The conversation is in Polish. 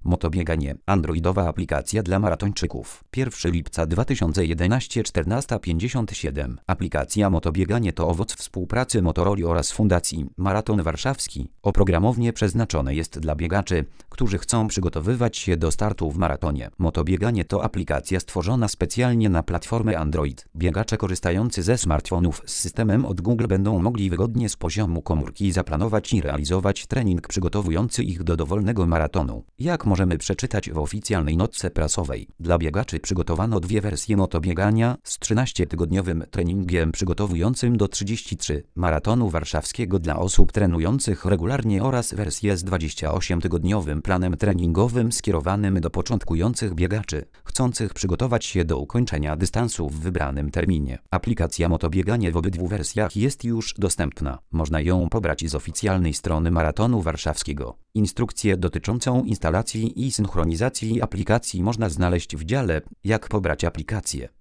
Motobieganie. Androidowa aplikacja dla maratończyków. 1 lipca 2011 14:57. Aplikacja Motobieganie to owoc współpracy Motorola oraz Fundacji Maraton Warszawski. Oprogramownie przeznaczone jest dla biegaczy, którzy chcą przygotowywać się do startu w maratonie. Motobieganie to aplikacja stworzona specjalnie na platformę Android. Biegacze korzystający ze smartfonów z systemem od Google będą mogli wygodnie z poziomu komórki zaplanować i realizować trening przygotowujący ich do dowolnego maratonu. Jak możemy przeczytać w oficjalnej notce prasowej, dla biegaczy przygotowano dwie wersje motobiegania z 13-tygodniowym treningiem przygotowującym do 33 maratonu warszawskiego dla osób trenujących regularnie oraz wersję z 28-tygodniowym planem treningowym skierowanym do początkujących biegaczy, chcących przygotować się do ukończenia dystansu w wybranym terminie. Aplikacja Motobieganie w obydwu wersjach jest już dostępna. Można ją pobrać z oficjalnej strony Maratonu Warszawskiego. Instrukcję dotyczącą instalacji i synchronizacji aplikacji można znaleźć w dziale Jak pobrać aplikację.